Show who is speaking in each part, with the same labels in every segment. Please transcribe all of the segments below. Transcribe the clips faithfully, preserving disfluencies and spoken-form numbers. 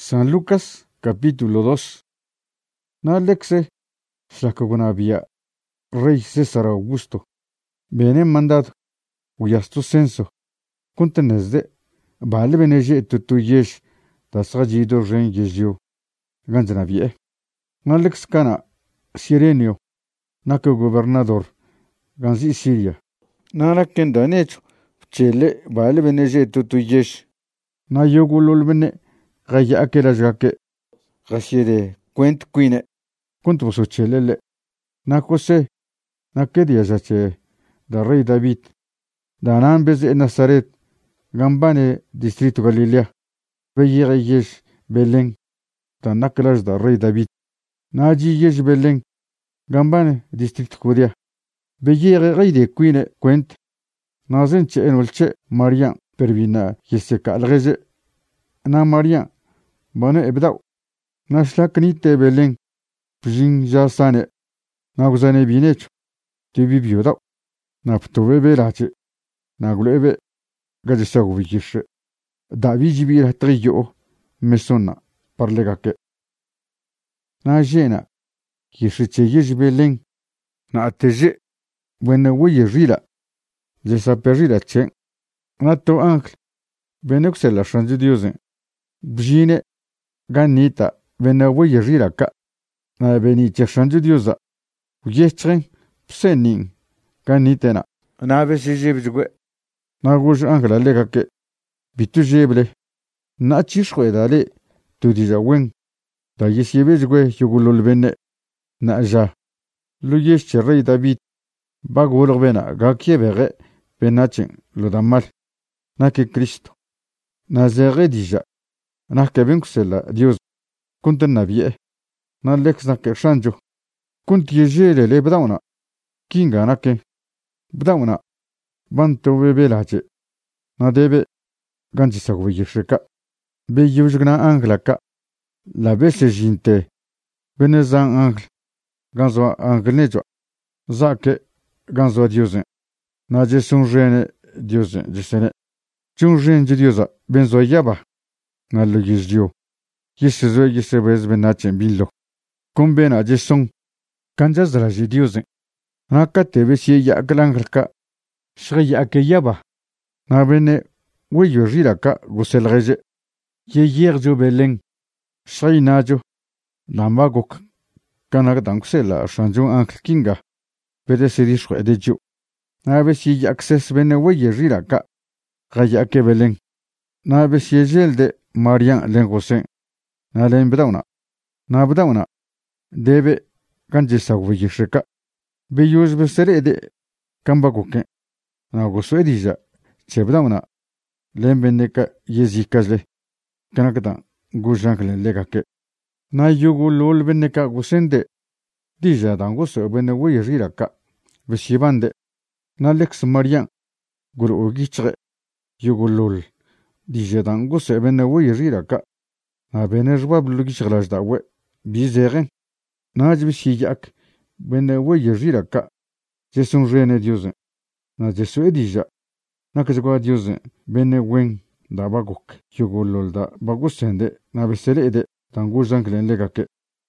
Speaker 1: San Lucas, capítulo dos. Na lexe, Shakogunabia, Rey César Augusto, bene mandado, uyastu censo, kuntenesde, bale beneje tutuyesh, tasrajido ren yezio, ganjanabie. Na lex kana, Sirenio, nako gobernador, ganzi Siria. Na rakenda necho, chele, bale beneje tutuyesh, na yogulul bene, gaya akela jake, gashire, kwent quine, kuntu so chelele, na kose, na kedia jache, da rey David, da nambeze Nazaret, gambane distrito Galilea, veye yesh Belén, da naklas da rey David, naji yesh Belén, gambane distrito Judea, veye rey de quine kwent, nazenche enolche Marian, pervina yeseka algeze, na Marian, bane ebdaw, na shlaknite Belén, pjin jasane, na guzane binecho, tibi biodaw, na ptove belache, na glebe, gajisagu vikish, da vijibir triyo, mesona, parlegake. Na jena, kishiche yish Belén, na ateje, buena huye rila, desaperrila chen, na to ángel, benuxela shanju diosen, bjine, ganita, buena huye rila ka, na beniche shanju diosa, uyechren, psenin, ganitena, na besijibjwe, na guj ángela legake, bitu jeble, na chishwe dale, tu dija wen, da yesibejwe yugulul bene, na ja, lu yesche rey David, bagulog bena, gakiebere, benachen, lo damal, na que Cristo, na zere dija, na que venxela Dios, kunten navie, na lex na que shanjo, kunt yejele le bdauna, kinga na que, bdauna, banto bebelache, na debe, ganjisagwe yesheka, be yujgna anglaka, la bese jinte, benezan angle, ganzo anglejo, zake, ganzo diosen, na jesun jene diosen, jesene, jun jen diosa, benzo yaba, na lo yizdio, yesizo yesebez benachen billo, kumbena jesun, kanjazra diosen, na katebe si yaklanglka, shri yake yaba, na bene, weyo riraka, guselreje, ye yerjo Belén, shri najo, namagok, kanak danksela, shanjun ankl kinga, pede se dishwe dejo, na besi yakses bene weye riraka, gayake Belén, na besi yelde Marian lengosen, na lembdauna, na bdauna, debe, kanjisa weyesheka, beyuz beserede, kambagoken, na goswedija, chebdauna, lembeneka yezikazle, kanakatan, gujankle legake, na yugulul beneka gusende, dija dangoso bene weye riraka, besibande, na lex Marian, guru gichre, yugulul, dija dangoso bene weye riraka, na bene jwab lugichglaj dawe, bizeren, na jbisi yak, bene weye riraka, jesun rene diosen, na jesu edija, na kazgwa diosen, bene wen, da baguk, yugulul da bagusende, na besele ede, tangu janklen legake.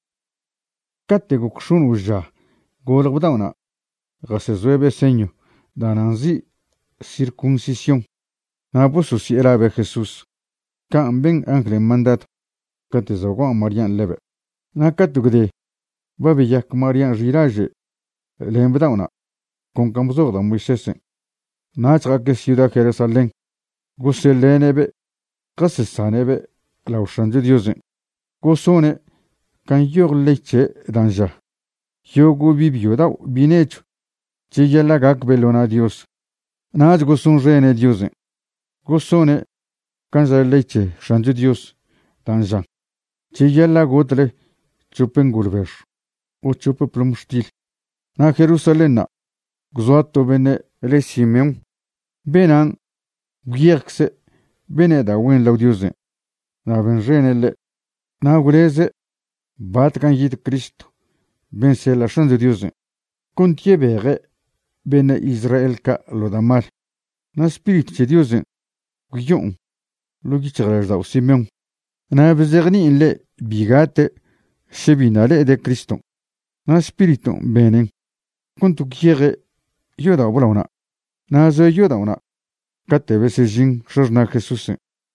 Speaker 1: Kate gukshun uja, golgdauna, gasezwebe seño, dananzi, circuncisión, na bosu si erabe Jesús, ka ben ángel mandat, kate zago Marian lebe, na katugde, babi yak Marian riraje, lembdauna, con camzogda Moisesen, na chake ciudad Jerusalén, guselenebe, gasesanebe, laushanju diosen, gosone, kan yor leche danja, yogu bibioda binecho, chiyela gak belona Dios, naj gosun rene diosen, gosone, kanja leche shanju Dios, danja, chiyela gotle, chupen gulver, o chupe plumstil, na Jerusalena, gzoato bene le Simeon, benan, gierkse, bene da wen laudiosen, na ben renele, na guleze, bat kan yit Cristo, ben se la chan de Dios, contiebere, bene Israel ka lo damal, na spirit che Dios, guyon, lo gichrer da Simeon, Na bezerni inle bigate shebinale de Cristo. Na spiritu benen. Kuntu kiere yoda bulauna. Na zo yoda una. Kate bese jing shojna Jesus.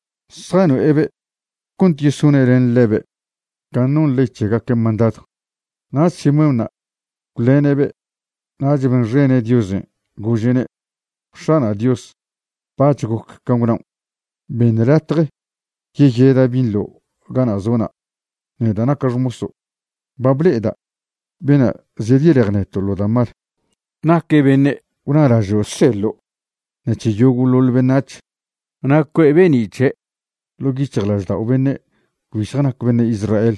Speaker 1: Sano ebe kunti yesuneren lebe. Kanon leche gake mandato. Na simuna kulenebe. Na jiben rene diose. Gujene. Shana Dios. Pachukuk kangunam. Benratre. Yegeda binlo. Gana zona. Nedana kajmuso. Bableda. Bena zediregneto lo damar. Nake bene. Una rajo sello. Neche yogulol benach. Nakwe beniche. Logichaglas da ubene. Guishanak bene Israel.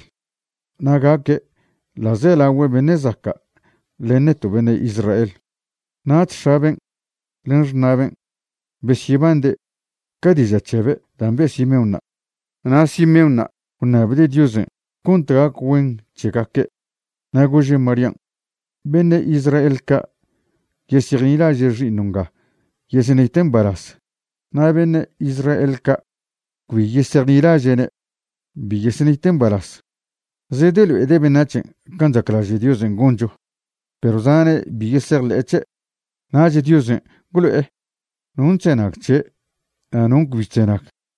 Speaker 1: Nagake. La zela we bene zaka. Leneto bene Israel. Nach shaben. Lenjnaben. Beshibande. Kadija chebe. Dambe simeuna. Na simeuna. Unabde diose. Kuntra kwen chekake. Nagoje Marian. Bene Israel ka. Yesirila jeji nunga. Yeseniten baras. Na bene Israel ka. Kui yesirila jene. Bi yeseniten baras. Zedelu ede benache. Kanjaklaje diosen gonjo. Pero zane bi yeserle eche. Naje diosen. Gulu e. Nunchenak che. Anunk vichenak.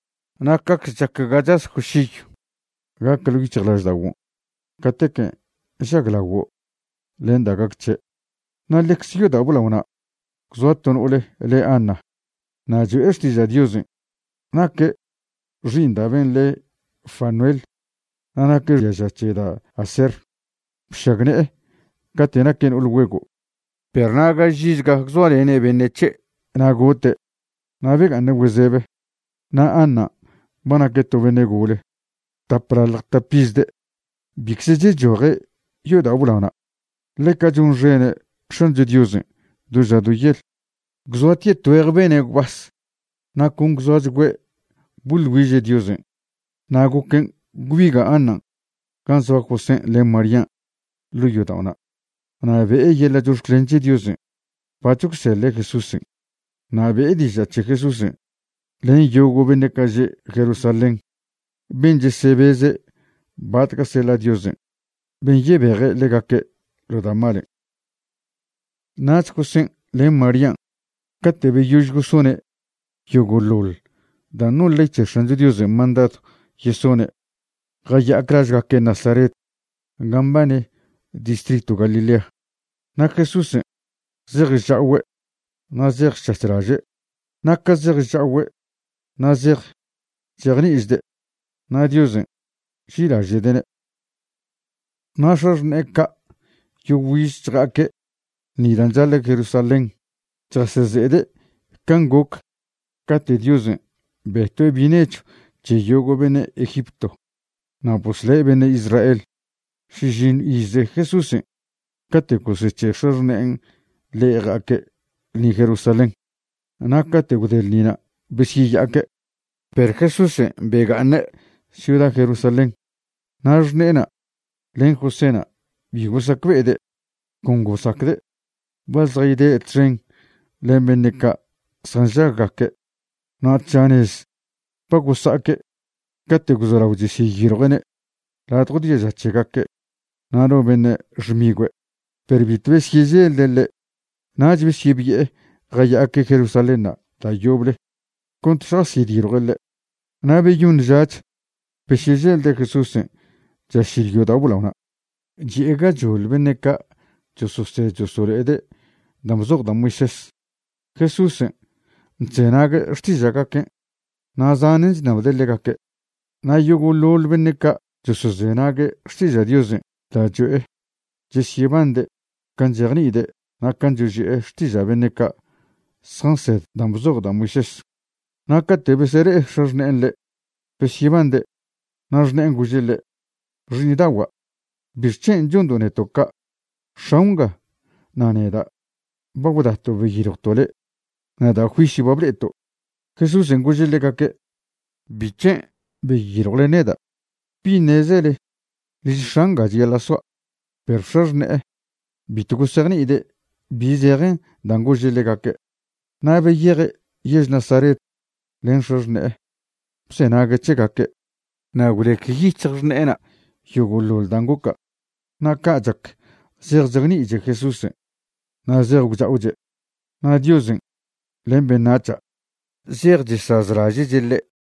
Speaker 1: Nakak chakagajas kushiyu. Gakalugi chaglajdawu. Kateke. Shaglawo. Lenda gakche. Na lexiyo da bulauna. Kzoton ule le anna. Na ju esti za diosen. Nake. Rinda ben le Fanuel. Nake yajache da aser. Shagne e. Katena ken ulwego. Pernaga jizga kzoale ene beneche. Na gote. Na vega ne wezebe. Na anna. Bana keto venegule. Tapral tapizde. Bixeje jore. Yoda bulauna. Leka jun jene. Shanje diosen. Duja du yel. Gzoatie tuerbene gwas. Na kung gzoajgwe. Bulwije diosen. Na guken. Guiga anna. Kanzo kosen le marian. Lu yoda una. Na ve yela jush klenje diosen. Pachuk se le Jesusen. Na ve edija che Jesusen. Len yogo bene kaje Jerusalem. Benje sebeze. Batka se la diosen. Ben yebere legake. Rodamale. Nach kosen le marian. Kate be yujgusone. Yogolol. Da no leche shanje diosen mandato. Yesone. Gaya akrajgake Nazaret. Gambane. Distrito Galilea. Na Jesusen. Zer jawe. Na zer chatraje. Na kazer jawe. Na zer. Zerni izde. Na diosen. Shila jedene. Na shajne ka. Yuwis trake. Niranjale Jerusalem. Trasezede. Kangok. Kate diosen. Behto binecho. Che yogo bene Egipto. Na posle bene Israel. Shijin izde Jesusen. Kate coseche shajne le rake. Ni Jerusalem. Na kate gudel nina. Besiyake. Per Jesusen begane. Ciudad Jerusalem. Najnena. Len Josena. Bigosakvede. Kongosakde. Balzaide tren. Len beneka. Sanjagake. Na chanes. Pagosake. Kate guzarauji si girogene. La trodie zachegake. Naro bene jmigwe. Per vitves hizel delle. Najvis yibie. Gayake Jerusalena. Ta yoble. Contrasi dirogele. Nabe yun jach. Peshizel de Jesusen. Jashiryo da bulauna. Jiega jol beneka. Josose josorede. Damzog da Moises. Jesusen. Nzenage shtizagake. Na zanenz navdelegake. Na yogo lol beneka. Josozenage shtiza diosen. Da joe. Jeshibande. Kanjernide. Na kanjuji shtiza beneka. Sanset damzog da Moises. Na katebesere shajne enle. Peshibande. Najne engujele. Rinidawa. Birchen jundone toka. Shaunga. Naneda. Bagudato vigirotole. Nada huishi bableto. Jesús engujele kake. Birchen. Vigirole neda. Pinezele. Lishanga jiela soa. Perfajne. Bitukuserne ide. Bizeren dangujele kake. Nabe yere. Yej Nazaret. Lenshajne. Senage chekake. nagrejkichirne'ena yogololdangoka naka'chak zejzegni'che Jesús nazejwcha'wche na Diosen len benacha zejchesazrache'che ḻe'.